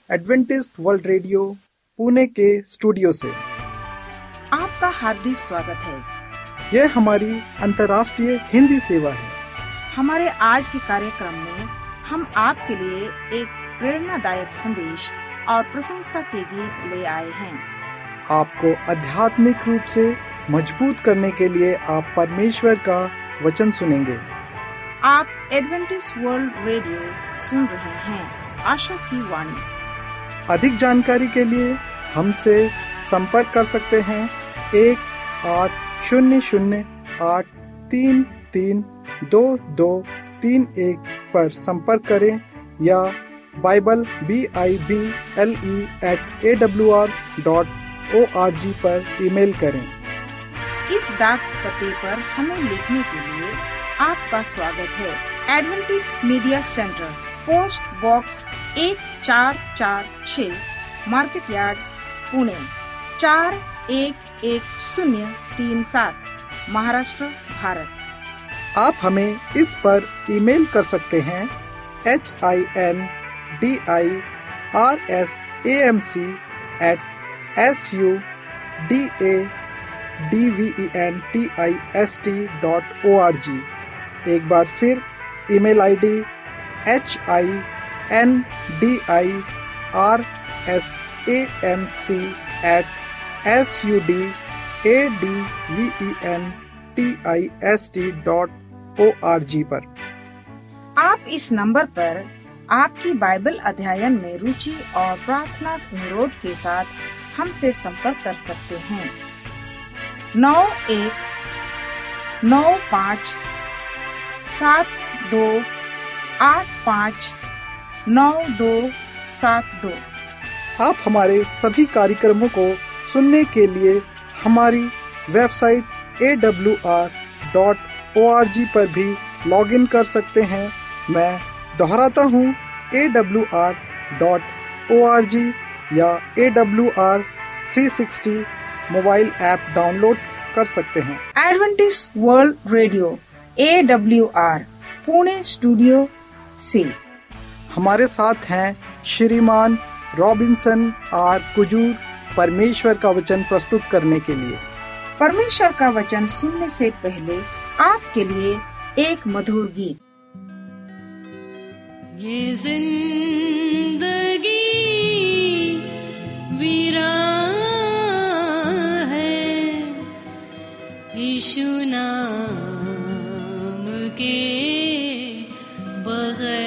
Adventist world radio Pune के studio से आपका हार्दिक स्वागत है। यह हमारी अंतर्राष्ट्रीय हिंदी सेवा है। हमारे आज के कार्यक्रम में हम आपके लिए एक प्रेरणादायक संदेश और प्रशंसा के गीत ले आए हैं। आपको आध्यात्मिक रूप से मजबूत करने के लिए आप परमेश्वर का वचन सुनेंगे। आप एडवेंटिस्ट वर्ल्ड रेडियो सुन रहे हैं, आशा की वाणी। अधिक जानकारी के लिए हमसे संपर्क कर सकते हैं 1-800-833-2231 पर संपर्क करें या bible@awr.org पर ईमेल करें। इस डाक पते पर हमें लिखने के लिए आपका स्वागत है। Adventist media centre, post box 1446, market yard, Pune 411037, Maharashtra, Bharat. आप हमें इस पर ईमेल कर सकते हैं hindirsamc@sudaventist.org। एक बार फिर ईमेल आईडी hindirsamc@sudaventist.org पर। आप इस नंबर पर आपकी बाइबल अध्ययन में रुचि और प्रार्थना अनुरोध के साथ हमसे संपर्क कर सकते हैं। 919572859272। आप हमारे सभी कार्यक्रमों को सुनने के लिए हमारी वेबसाइट awr.org पर भी लॉगिन कर सकते हैं। मैं दोहराता हूँ, awr.org या AWR 360 मोबाइल ऐप डाउनलोड कर सकते हैं। Adventist world radio AWR Pune studio से हमारे साथ हैं श्रीमान रॉबिन्सन आर कुजूर, परमेश्वर का वचन प्रस्तुत करने के लिए। परमेश्वर का वचन सुनने से पहले आपके लिए एक मधुर गीत। ये जिंदगी वीरान है, यीशु नाम के बगैर।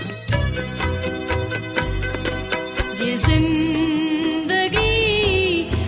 ये जिंदगी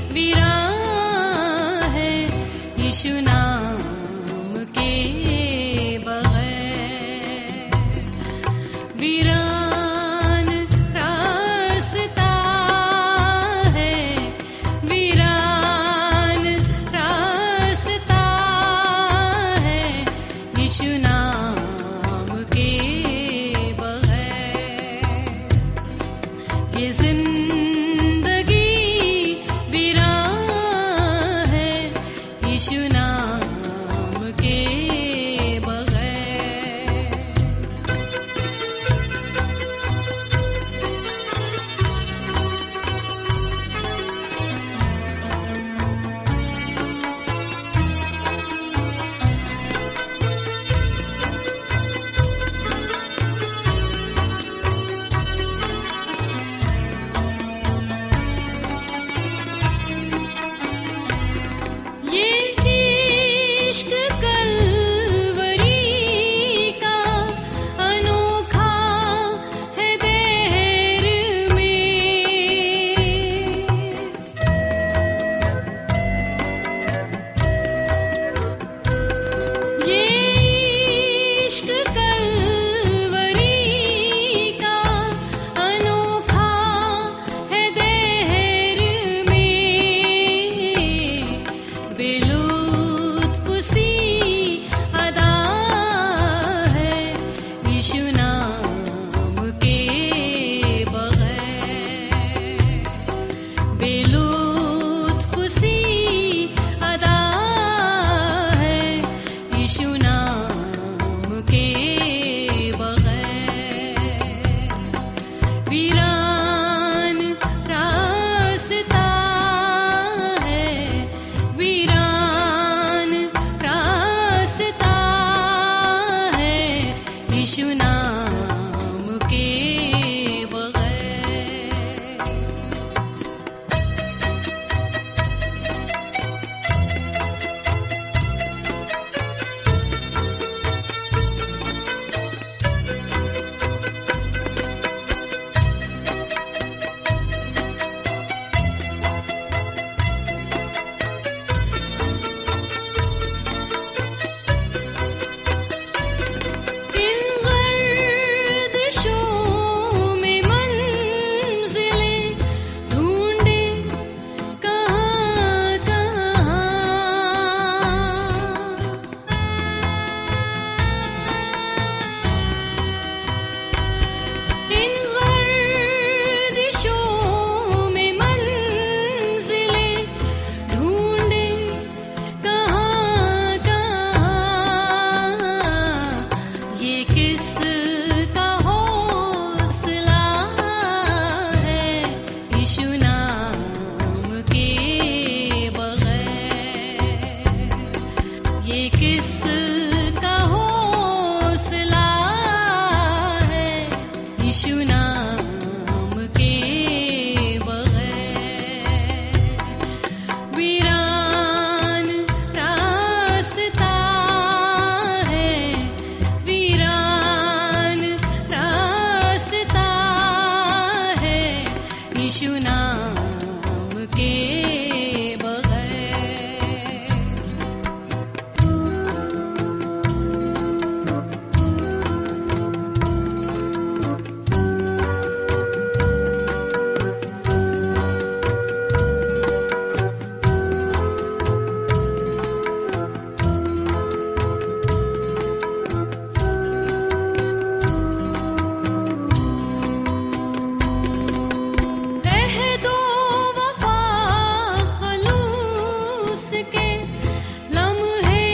उसके लम्हे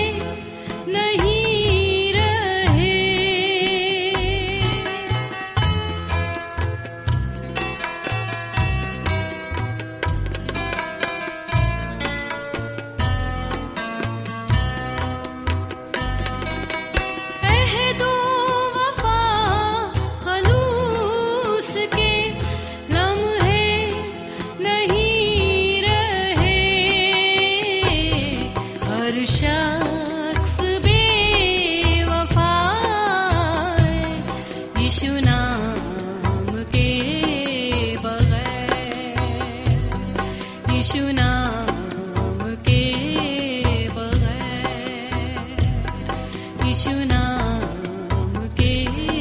नहीं रहे। अहदो वफा खलूस के लम्हे नहीं रहे। हर शख्स बेवफा है यीशु नाम के बगैर, यीशु नाम के बगैर, यीशु नाम के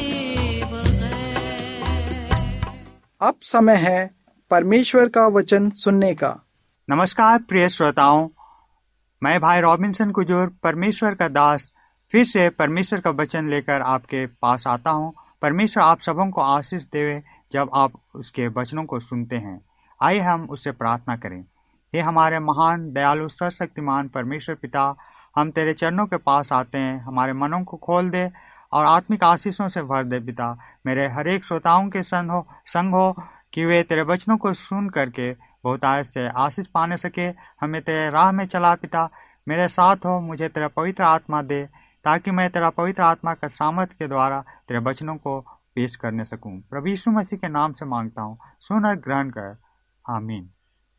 बगैर। अब समय है परमेश्वर का वचन सुनने का। नमस्कार प्रिय श्रोताओं, मैं भाई रॉबिन्सन कुजूर परमेश्वर का दास फिर से परमेश्वर का वचन लेकर आपके पास आता हूँ। परमेश्वर आप सबों को आशीष देवे जब आप उसके वचनों को सुनते हैं। आइए हम उससे प्रार्थना करें। हे हमारे महान दयालु सर्वशक्तिमान परमेश्वर पिता, हम तेरे चरणों के पास आते हैं। हमारे मनों को खोल दे और आत्मिक आशीषों से भर दे पिता। मेरे हर एक श्रोताओं के संग हो कि वे तेरे वचनों को सुन करके बहुतायत से आशीष पाने सके। हमें तेरे राह में चला पिता, मेरे साथ हो, मुझे तेरा पवित्र आत्मा दे ताकि मैं तेरा पवित्र आत्मा का सामर्थ के द्वारा तेरे वचनों को पेश करने सकूं। प्रभु यीशु मसीह के नाम से मांगता हूं, सुन और ग्रहण कर, आमीन।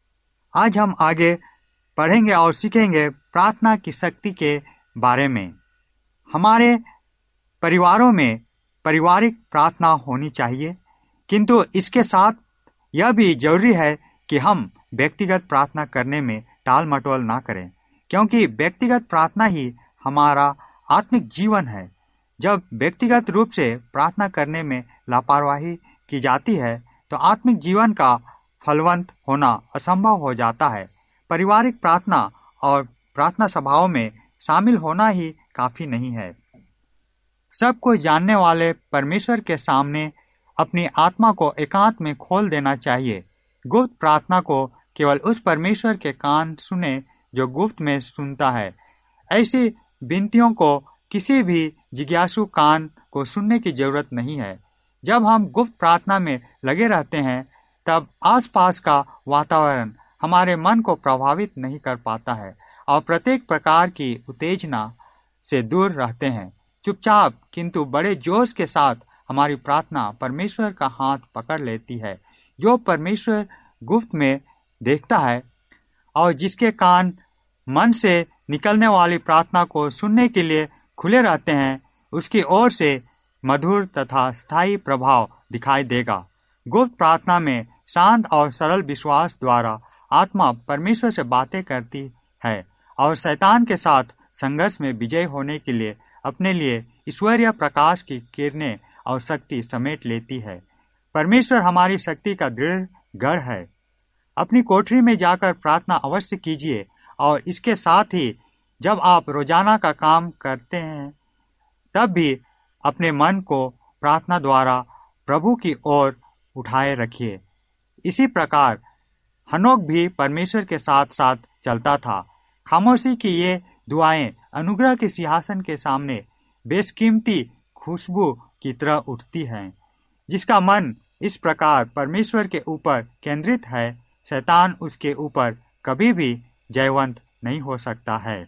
आज हम आगे पढ़ेंगे और सीखेंगे प्रार्थना की शक्ति के बारे में। हमारे परिवारों में पारिवारिक प्रार्थना होनी चाहिए, किंतु इसके साथ यह भी जरूरी है कि हम व्यक्तिगत प्रार्थना करने में टाल मटोल ना करें, क्योंकि व्यक्तिगत प्रार्थना ही हमारा आत्मिक जीवन है। जब व्यक्तिगत रूप से प्रार्थना करने में लापरवाही की जाती है तो आत्मिक जीवन का फलवंत होना असंभव हो जाता है। पारिवारिक प्रार्थना और प्रार्थना सभाओं में शामिल होना ही काफी नहीं है। सबको जानने वाले परमेश्वर के सामने अपनी आत्मा को एकांत में खोल देना चाहिए। गुप्त प्रार्थना को केवल उस परमेश्वर के कान सुने जो गुप्त में सुनता है। ऐसी विनतियों को किसी भी जिज्ञासु कान को सुनने की जरूरत नहीं है। जब हम गुप्त प्रार्थना में लगे रहते हैं तब आसपास का वातावरण हमारे मन को प्रभावित नहीं कर पाता है और प्रत्येक प्रकार की उत्तेजना से दूर रहते हैं। चुपचाप किंतु बड़े जोश के साथ हमारी प्रार्थना परमेश्वर का हाथ पकड़ लेती है। जो परमेश्वर गुप्त में देखता है और जिसके कान मन से निकलने वाली प्रार्थना को सुनने के लिए खुले रहते हैं, उसकी ओर से मधुर तथा स्थायी प्रभाव दिखाई देगा। गुप्त प्रार्थना में शांत और सरल विश्वास द्वारा आत्मा परमेश्वर से बातें करती है और शैतान के साथ संघर्ष में विजय होने के लिए अपने लिए ईश्वरीय प्रकाश की किरणें और शक्ति समेट लेती है। परमेश्वर हमारी शक्ति का दृढ़ गढ़ है। अपनी कोठरी में जाकर प्रार्थना अवश्य कीजिए और इसके साथ ही जब आप रोजाना का काम करते हैं तब भी अपने मन को प्रार्थना द्वारा प्रभु की ओर उठाए रखिए। इसी प्रकार हनोक भी परमेश्वर के साथ साथ चलता था। खामोशी की ये दुआएं अनुग्रह के सिंहासन के सामने बेशकीमती खुशबू की तरह उठती हैं। जिसका मन इस प्रकार परमेश्वर के ऊपर केंद्रित है, शैतान उसके ऊपर कभी भी जयवंत नहीं हो सकता है।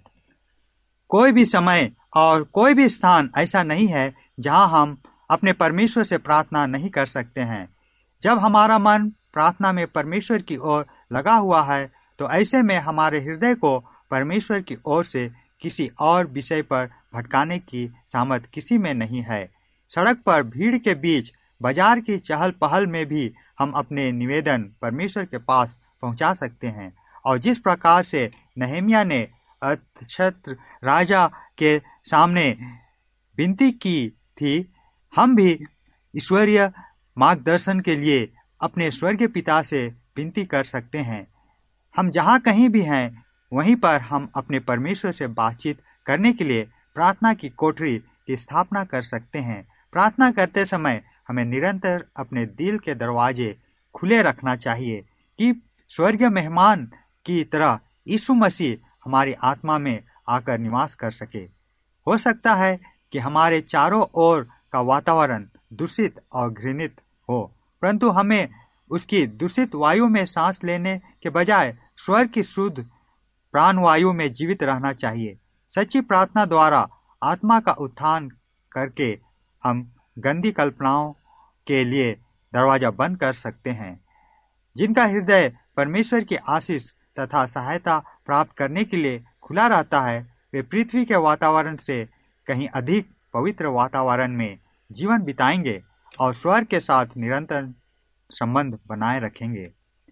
कोई भी समय और कोई भी स्थान ऐसा नहीं है जहां हम अपने परमेश्वर से प्रार्थना नहीं कर सकते हैं। जब हमारा मन प्रार्थना में परमेश्वर की ओर लगा हुआ है तो ऐसे में हमारे हृदय को परमेश्वर की ओर से किसी और विषय पर भटकाने की सामर्थ किसी में नहीं है। सड़क पर भीड़ के बीच, बाजार की चहल पहल में भी हम अपने निवेदन परमेश्वर के पास पहुंचा सकते हैं। और जिस प्रकार से नहम्याह ने अक्षत्र राजा के सामने विनती की थी, हम भी ईश्वरीय मार्गदर्शन के लिए अपने स्वर्गीय पिता से विनती कर सकते हैं। हम जहाँ कहीं भी हैं वहीं पर हम अपने परमेश्वर से बातचीत करने के लिए प्रार्थना की कोठरी की स्थापना कर सकते हैं। प्रार्थना करते समय हमें निरंतर अपने दिल के दरवाजे खुले रखना चाहिए कि स्वर्गीय मेहमान की तरह यीशु मसीह हमारी आत्मा में आकर निवास कर सके। हो सकता है कि हमारे चारों ओर का वातावरण दूषित और घृणित हो, परंतु हमें उसकी दूषित वायु में सांस लेने के बजाय स्वर्ग की शुद्ध प्राणवायु में जीवित रहना चाहिए। सच्ची प्रार्थना द्वारा आत्मा का उत्थान करके हम गंदी कल्पनाओं के लिए दरवाजा बंद कर सकते हैं। जिनका हृदय परमेश्वर की आशीष तथा सहायता प्राप्त करने के लिए खुला रहता है, वे पृथ्वी के वातावरण से कहीं अधिक पवित्र वातावरण में जीवन बिताएंगे और स्वर्ग के साथ निरंतर संबंध बनाए रखेंगे।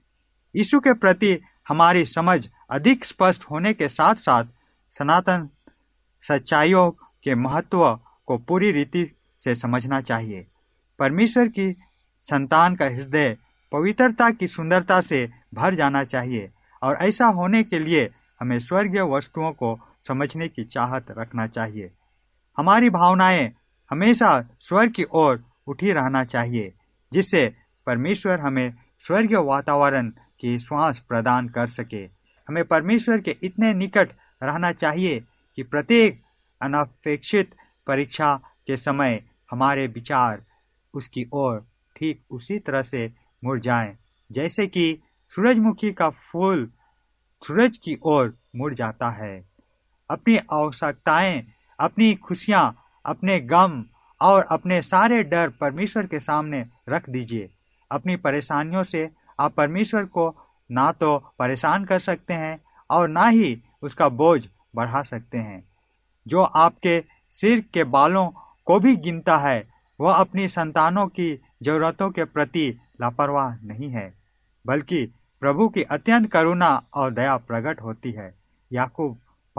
यीशु के प्रति हमारी समझ अधिक स्पष्ट होने के साथ साथ सनातन सच्चाइयों के महत्व को पूरी रीति से समझना चाहिए। परमेश्वर की संतान का हृदय पवित्रता की सुंदरता से भर जाना चाहिए और ऐसा होने के लिए हमें स्वर्गीय वस्तुओं को समझने की चाहत रखना चाहिए। हमारी भावनाएं हमेशा स्वर्ग की ओर उठी रहना चाहिए, जिससे परमेश्वर हमें स्वर्गीय वातावरण की श्वास प्रदान कर सके। हमें परमेश्वर के इतने निकट रहना चाहिए कि प्रत्येक अनपेक्षित परीक्षा के समय हमारे विचार उसकी ओर ठीक उसी तरह से मुड़ जाएं, जैसे कि सूरजमुखी का फूल सूरज की ओर मुड़ जाता है। अपनी आवश्यकताएं, अपनी खुशियां, अपने गम और अपने सारे डर परमेश्वर के सामने रख दीजिए। अपनी परेशानियों से आप परमेश्वर को ना तो परेशान कर सकते हैं और ना ही उसका बोझ बढ़ा सकते हैं। जो आपके सिर के बालों को भी गिनता है, वह अपनी संतानों की जरूरतों के प्रति लापरवाह नहीं है, बल्कि प्रभु की अत्यंत करुणा और दया प्रकट होती है। याकूब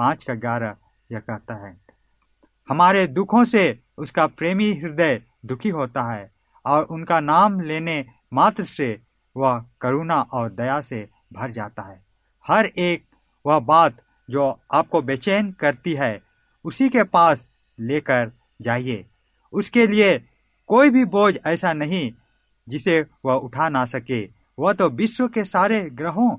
5:11 यह कहता है, हमारे दुखों से उसका प्रेमी हृदय दुखी होता है और उनका नाम लेने मात्र से वह करुणा और दया से भर जाता है। हर एक वह बात जो आपको बेचैन करती है, उसी के पास लेकर जाइए। उसके लिए कोई भी बोझ ऐसा नहीं जिसे वह उठा ना सके। वह तो विश्व के सारे ग्रहों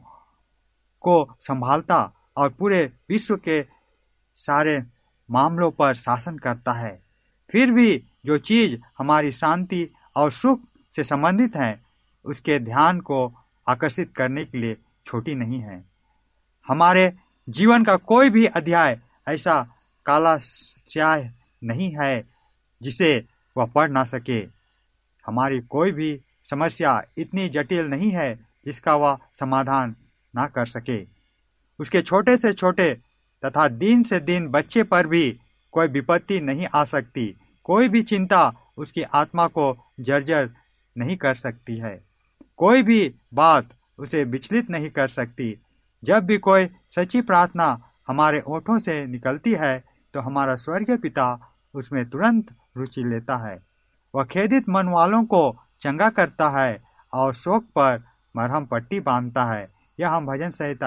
को संभालता और पूरे विश्व के सारे मामलों पर शासन करता है। फिर भी जो चीज हमारी शांति और सुख से संबंधित है, उसके ध्यान को आकर्षित करने के लिए छोटी नहीं है। हमारे जीवन का कोई भी अध्याय ऐसा काला स्याह नहीं है जिसे वह पढ़ ना सके। हमारी कोई भी समस्या इतनी जटिल नहीं है जिसका वह समाधान ना कर सके। उसके छोटे से छोटे तथा दिन से दिन बच्चे पर भी कोई विपत्ति नहीं आ सकती। कोई भी चिंता उसकी आत्मा को जर्जर नहीं कर सकती है। कोई भी बात उसे विचलित नहीं कर सकती। जब भी कोई सच्ची प्रार्थना हमारे ओठों से निकलती है, तो हमारा स्वर्गीय पिता उसमें तुरंत रुचि लेता है। वह खेदित मन वालों को चंगा करता है और शोक पर मरहम पट्टी बांधता है। यह हम भजन संहिता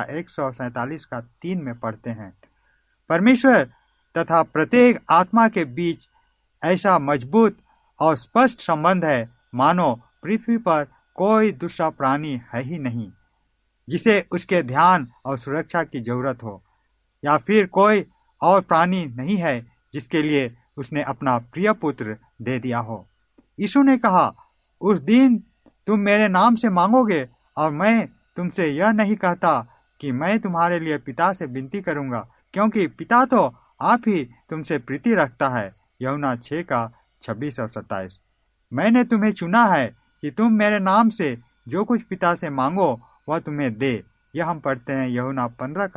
147:3 में पढ़ते हैं। परमेश्वर तथा प्रत्येक आत्मा के बीच ऐसा मजबूत और स्पष्ट संबंध है मानो पृथ्वी पर कोई दूसरा प्राणी है ही नहीं जिसे उसके ध्यान और सुरक्षा की जरूरत हो, या फिर कोई और प्राणी नहीं है जिसके लिए उसने अपना प्रिय पुत्र दे दिया हो। यीशु ने कहा, उस दिन तुम मेरे नाम से मांगोगे और मैं तुमसे यह नहीं कहता कि मैं तुम्हारे लिए पिता से विनती करूंगा, क्योंकि पिता तो आप ही तुमसे प्रीति रखता है। यूहन्ना 6:26 और 27। मैंने तुम्हें चुना है कि तुम मेरे नाम से जो कुछ पिता से मांगो वह तुम्हें दे। यह हम पढ़ते हैं यूहन्ना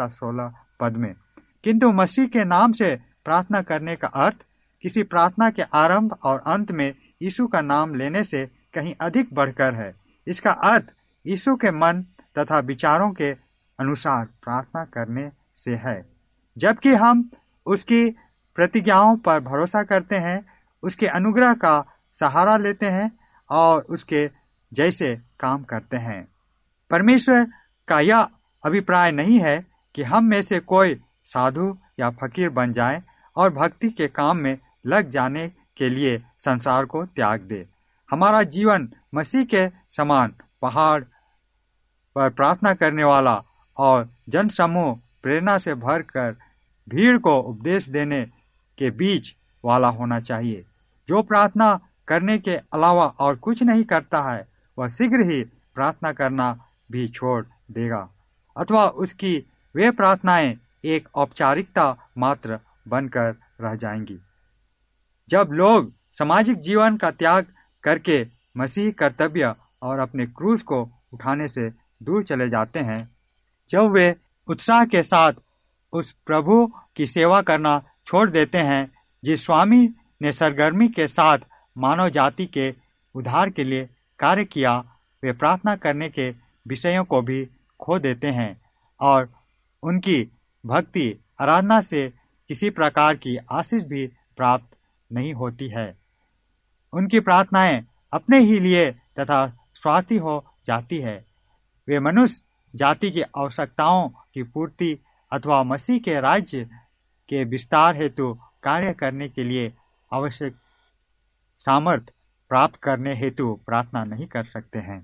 15:16 में। किंतु मसीह के नाम से प्रार्थना करने का अर्थ किसी प्रार्थना के आरंभ और अंत में यीशु का नाम लेने से कहीं अधिक बढ़कर है। इसका अर्थ यीशु के मन तथा विचारों के अनुसार प्रार्थना करने से है। जबकि हम उसकी प्रतिज्ञाओं पर भरोसा करते हैं, उसके अनुग्रह का सहारा लेते हैं और उसके जैसे काम करते हैं। परमेश्वर का यह अभिप्राय नहीं है कि हम में से कोई साधु या फकीर बन जाए और भक्ति के काम में लग जाने के लिए संसार को त्याग दे। हमारा जीवन मसीह के समान पहाड़ पर प्रार्थना करने वाला और जनसमूह प्रेरणा से भरकर भीड़ को उपदेश देने के बीच वाला होना चाहिए। जो प्रार्थना करने के अलावा और कुछ नहीं करता है वह शीघ्र ही प्रार्थना करना भी छोड़ देगा, अथवा उसकी वे प्रार्थनाएं एक औपचारिकता मात्र बनकर रह जाएंगी। जब लोग सामाजिक जीवन का त्याग करके मसीही कर्तव्य और अपने क्रूस को उठाने से दूर चले जाते हैं, जब वे उत्साह के साथ उस प्रभु की सेवा करना छोड़ देते हैं जिस स्वामी ने सरगर्मी के साथ मानव जाति के उद्धार के लिए कार्य किया, वे प्रार्थना करने के विषयों को भी खो देते हैं और उनकी भक्ति आराधना से किसी प्रकार की आशीष भी प्राप्त नहीं होती है। उनकी प्रार्थनाएं अपने ही लिए तथा स्वार्थी हो जाती है। वे मनुष्य जाति की आवश्यकताओं की पूर्ति अथवा मसीह के राज्य के विस्तार हेतु कार्य करने के लिए आवश्यक सामर्थ्य प्राप्त करने हेतु प्रार्थना नहीं कर सकते हैं।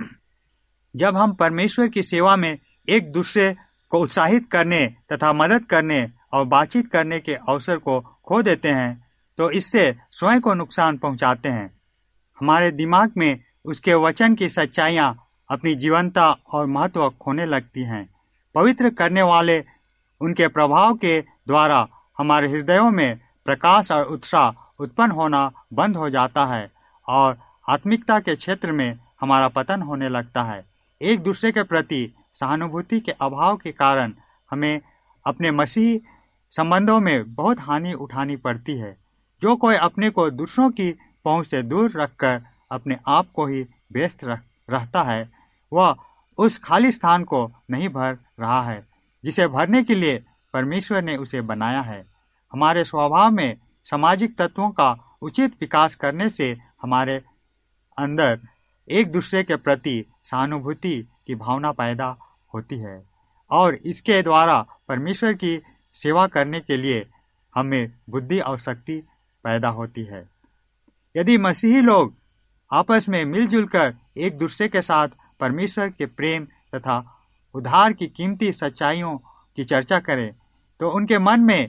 जब हम परमेश्वर की सेवा में एक दूसरे को उत्साहित करने तथा मदद करने और बातचीत करने के अवसर को खो देते हैं तो इससे स्वयं को नुकसान पहुंचाते हैं। हमारे दिमाग में उसके वचन की सच्चाइयां अपनी जीवंतता और महत्व खोने लगती हैं। पवित्र करने वाले उनके प्रभाव के द्वारा हमारे हृदयों में प्रकाश और उत्साह उत्पन्न होना बंद हो जाता है और आत्मिकता के क्षेत्र में हमारा पतन होने लगता है। एक दूसरे के प्रति सहानुभूति के अभाव के कारण हमें अपने मसीही संबंधों में बहुत हानि उठानी पड़ती है। जो कोई अपने को दूसरों की पहुंच से दूर रखकर अपने आप को ही व्यस्त रहता है, वह उस खाली स्थान को नहीं भर रहा है जिसे भरने के लिए परमेश्वर ने उसे बनाया है। हमारे स्वभाव में सामाजिक तत्वों का उचित विकास करने से हमारे अंदर एक दूसरे के प्रति सहानुभूति की भावना पैदा होती है और इसके द्वारा परमेश्वर की सेवा करने के लिए हमें बुद्धि और शक्ति पैदा होती है। यदि मसीही लोग आपस में मिलजुल कर एक दूसरे के साथ परमेश्वर के प्रेम तथा उद्धार की कीमती सच्चाइयों की चर्चा करें तो उनके मन में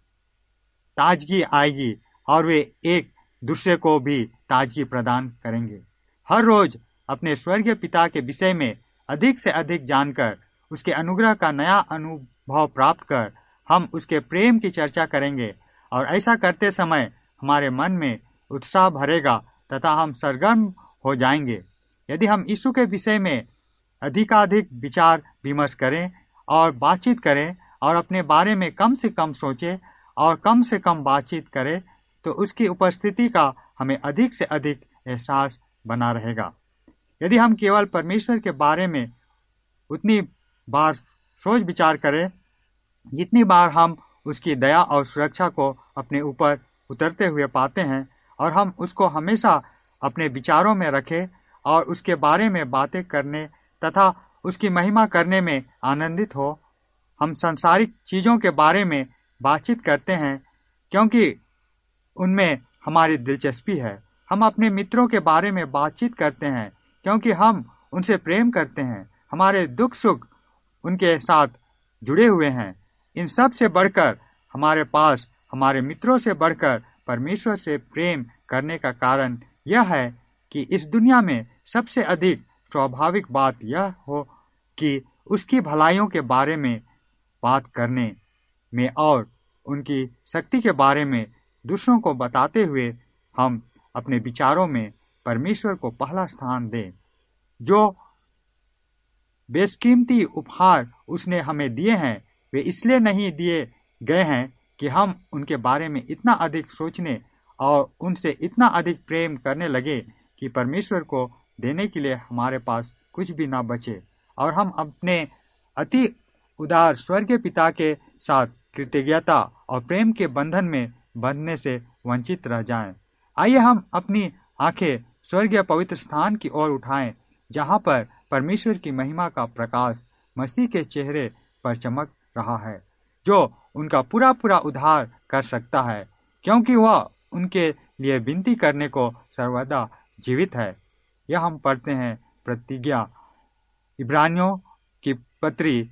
ताजगी आएगी और वे एक दूसरे को भी ताजगी प्रदान करेंगे। हर रोज अपने स्वर्गीय पिता के विषय में अधिक से अधिक जानकर उसके अनुग्रह का नया अनुभव प्राप्त कर हम उसके प्रेम की चर्चा करेंगे और ऐसा करते समय हमारे मन में उत्साह भरेगा तथा हम सरगर्म हो जाएंगे। यदि हम यीशु के विषय में अधिकाधिक विचार विमर्श करें और बातचीत करें और अपने बारे में कम से कम सोचें और कम से कम बातचीत करें तो उसकी उपस्थिति का हमें अधिक से अधिक एहसास बना रहेगा। यदि हम केवल परमेश्वर के बारे में उतनी बार सोच विचार करें जितनी बार हम उसकी दया और सुरक्षा को अपने ऊपर उतरते हुए पाते हैं और हम उसको हमेशा अपने विचारों में रखें और उसके बारे में बातें करने तथा उसकी महिमा करने में आनंदित हो। हम सांसारिक चीज़ों के बारे में बातचीत करते हैं क्योंकि उनमें हमारी दिलचस्पी है। हम अपने मित्रों के बारे में बातचीत करते हैं क्योंकि हम उनसे प्रेम करते हैं। हमारे दुख सुख उनके साथ जुड़े हुए हैं। इन सब से बढ़कर हमारे पास हमारे मित्रों से बढ़कर परमेश्वर से प्रेम करने का कारण यह है कि इस दुनिया में सबसे अधिक स्वाभाविक बात यह हो कि उसकी भलाइयों के बारे में बात करने में और उनकी शक्ति के बारे में दूसरों को बताते हुए हम अपने विचारों में परमेश्वर को पहला स्थान दें। जो बेशकीमती उपहार उसने हमें दिए हैं वे इसलिए नहीं दिए गए हैं कि हम उनके बारे में इतना अधिक सोचने और उनसे इतना अधिक प्रेम करने लगे कि परमेश्वर को देने के लिए हमारे पास कुछ भी ना बचे और हम अपने अति उदार स्वर्गीय पिता के साथ कृतज्ञता और प्रेम के बंधन में बंधने से वंचित रह जाएं। आइए हम अपनी आंखें स्वर्गीय पवित्र स्थान की ओर उठाएं जहां पर परमेश्वर की महिमा का प्रकाश मसीह के चेहरे पर चमक रहा है, जो उनका पूरा पूरा उद्धार कर सकता है क्योंकि वह उनके लिए विनती करने को सर्वदा जीवित है। यह हम पढ़ते हैं प्रतिज्ञा इब्रानियों की पत्री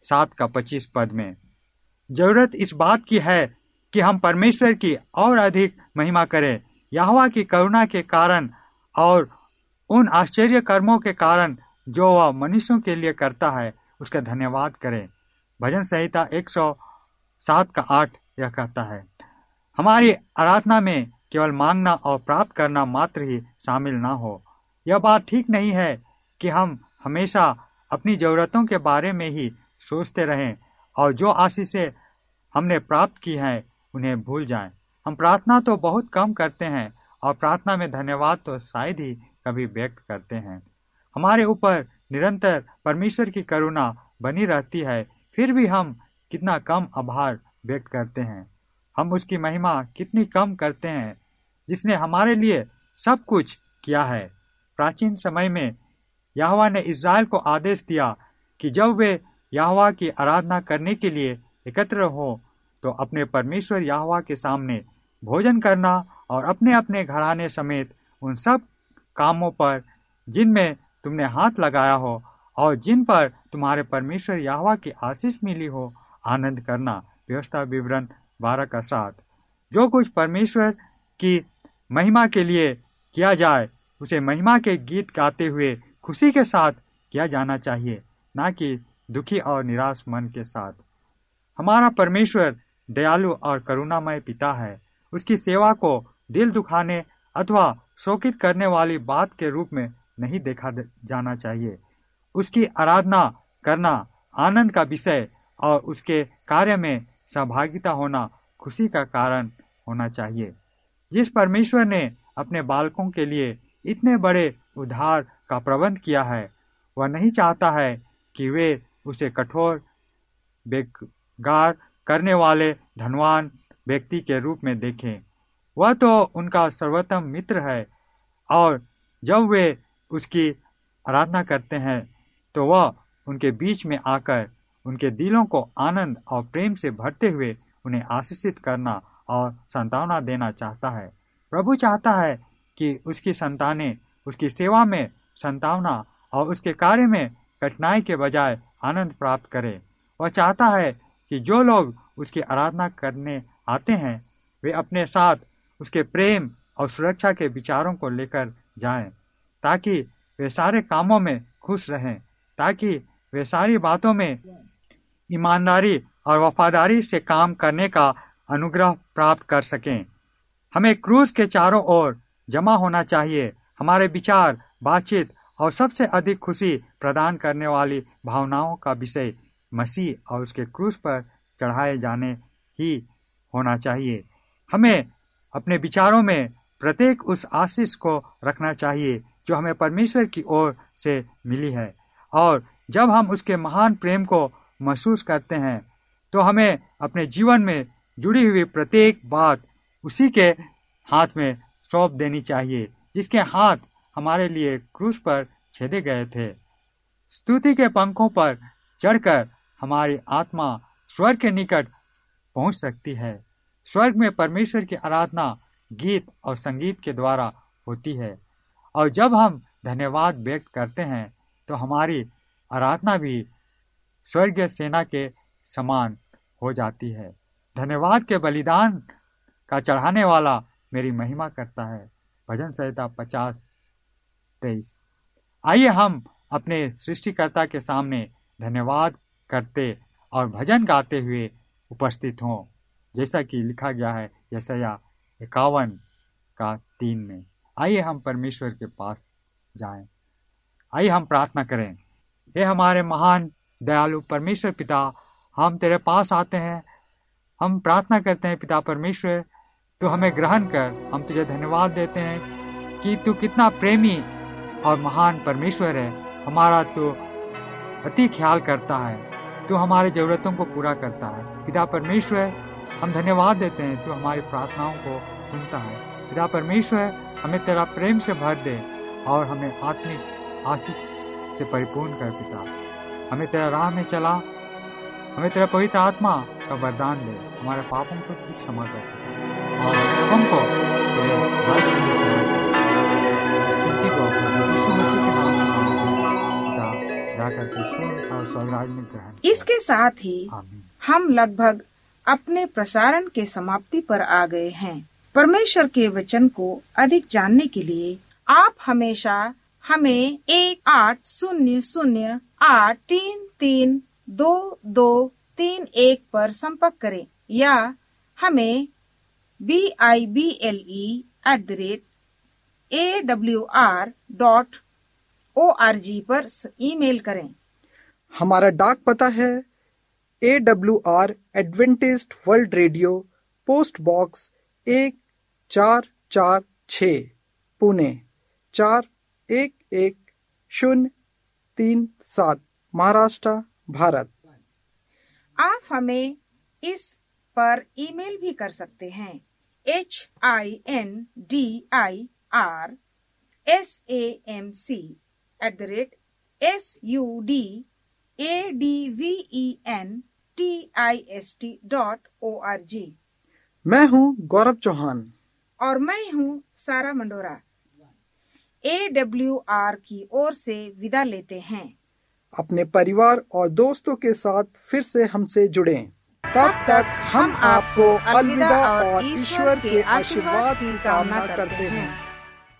7 का 25 पद में। जरूरत इस बात की है कि हम परमेश्वर की और अधिक महिमा करें, यहोवा की करुणा के कारण और उन आश्चर्य कर्मों के कारण जो वह मनुष्यों के लिए करता है, उसका धन्यवाद करें। भजन संहिता 107 का 8 यह कहता है। हमारी आराधना में केवल मांगना और प्राप्त करना मात्र ही शामिल ना हो। यह बात ठीक नहीं है कि हम हमेशा अपनी जरूरतों के बारे में ही सोचते रहें और जो आशीषें हमने प्राप्त की हैं उन्हें भूल जाएं। हम प्रार्थना तो बहुत कम करते हैं और प्रार्थना में धन्यवाद तो शायद ही कभी व्यक्त करते हैं। हमारे ऊपर निरंतर परमेश्वर की करुणा बनी रहती है, फिर भी हम कितना कम आभार व्यक्त करते हैं। हम उसकी महिमा कितनी कम करते हैं जिसने हमारे लिए सब कुछ किया है। प्राचीन समय में यहोवा ने इस्राएल को आदेश दिया कि जब वे यहोवा की आराधना करने के लिए एकत्र हो तो अपने परमेश्वर यहोवा के सामने भोजन करना और अपने अपने घराने समेत उन सब कामों पर जिनमें तुमने हाथ लगाया हो और जिन पर तुम्हारे परमेश्वर यहोवा की आशीष मिली हो आनंद करना। व्यवस्था विवरण 12 का 7। जो कुछ परमेश्वर की महिमा के लिए किया जाए उसे महिमा के गीत गाते हुए खुशी के साथ किया जाना चाहिए, ना कि दुखी और निराश मन के साथ। हमारा परमेश्वर दयालु और करुणामय पिता है। उसकी सेवा को दिल दुखाने अथवा शोकित करने वाली बात के रूप में नहीं देखा जाना चाहिए। उसकी आराधना करना आनंद का विषय और उसके कार्य में सहभागिता होना खुशी का कारण होना चाहिए। जिस परमेश्वर ने अपने बालकों के लिए इतने बड़े उद्धार का प्रबंध किया है, वह नहीं चाहता है कि वे उसे कठोर बेकार करने वाले धनवान व्यक्ति के रूप में देखें। वह तो उनका सर्वोत्तम मित्र है और जब वे उसकी आराधना करते हैं तो वह उनके बीच में आकर उनके दिलों को आनंद और प्रेम से भरते हुए उन्हें आशीषित करना और सांत्वना देना चाहता है। प्रभु चाहता है कि उसकी संतानें उसकी सेवा में सांत्वना और उसके कार्य में कठिनाई के बजाय आनंद प्राप्त करें। वह चाहता है कि जो लोग उसकी आराधना करने आते हैं वे अपने साथ उसके प्रेम और सुरक्षा के विचारों को लेकर जाएं, ताकि वे सारे कामों में खुश रहें, ताकि वे सारी बातों में ईमानदारी और वफादारी से काम करने का अनुग्रह प्राप्त कर सकें। हमें क्रूस के चारों ओर जमा होना चाहिए। हमारे विचार, बातचीत और सबसे अधिक खुशी प्रदान करने वाली भावनाओं का विषय मसीह और उसके क्रूस पर चढ़ाए जाने ही होना चाहिए। हमें अपने विचारों में प्रत्येक उस आशीष को रखना चाहिए जो हमें परमेश्वर की ओर से मिली है, और जब हम उसके महान प्रेम को महसूस करते हैं तो हमें अपने जीवन में जुड़ी हुई प्रत्येक बात उसी के हाथ में सौंप देनी चाहिए जिसके हाथ हमारे लिए क्रूस पर छेदे गए थे। स्तुति के पंखों पर चढ़कर हमारी आत्मा स्वर्ग के निकट पहुंच सकती है। स्वर्ग में परमेश्वर की आराधना गीत और संगीत के द्वारा होती है, और जब हम धन्यवाद व्यक्त करते हैं तो हमारी आराधना भी स्वर्गीय सेना के समान हो जाती है। धन्यवाद के बलिदान का चढ़ाने वाला मेरी महिमा करता है। भजन संहिता 50:23। आइए हम अपने सृष्टिकर्ता के सामने धन्यवाद करते और भजन गाते हुए उपस्थित हों, जैसा कि लिखा गया है यशायाह 51:3 में। आइए हम परमेश्वर के पास जाएं। आइए हम प्रार्थना करें। हे हमारे महान दयालु परमेश्वर पिता, हम तेरे पास आते हैं। हम प्रार्थना करते हैं पिता परमेश्वर, तू हमें ग्रहण कर। हम तुझे धन्यवाद देते हैं कि तू कितना प्रेमी और महान परमेश्वर है। हमारा तू अति ख्याल करता है, तू हमारी ज़रूरतों को पूरा करता है। पिता परमेश्वर, हम धन्यवाद देते हैं, तू हमारी प्रार्थनाओं को सुनता है। पिता परमेश्वर, हमें तेरा प्रेम से भर दे और हमें आत्मिक आशीष से परिपूर्ण कर। पिता, हमें तेरा राह में चला, हमें तेरा पवित्र आत्मा का वरदान दे। हमारे पापों को तू क्षमा कर और सबों को तेरे राज्य में स्तुति को यीशु मसीह के नाम से पिता जाकर के सुन और स्वर्गराज में ग्रहण। इसके साथ ही आमीन। हम लगभग अपने प्रसारण के समाप्ति पर आ गए हैं। परमेश्वर के वचन को अधिक जानने के लिए आप हमेशा हमें 1-800-833-2231 पर संपर्क करें या हमें bible@awr.org पर ईमेल करें। हमारा डाक पता है AWR Adventist world radio, post box 1446, Pune 411037, Maharashtra, Bharat. आप हमें इस पर ईमेल भी कर सकते हैं। hindirsamc@sudventist.org। मैं हूँ गौरव चौहान और मैं हूँ सारा मंडोरा। AWR की ओर से विदा लेते हैं। अपने परिवार और दोस्तों के साथ फिर से हमसे जुड़ें। तब तक हम आपको अलविदा और ईश्वर के आशीर्वाद की कामना करते हैं।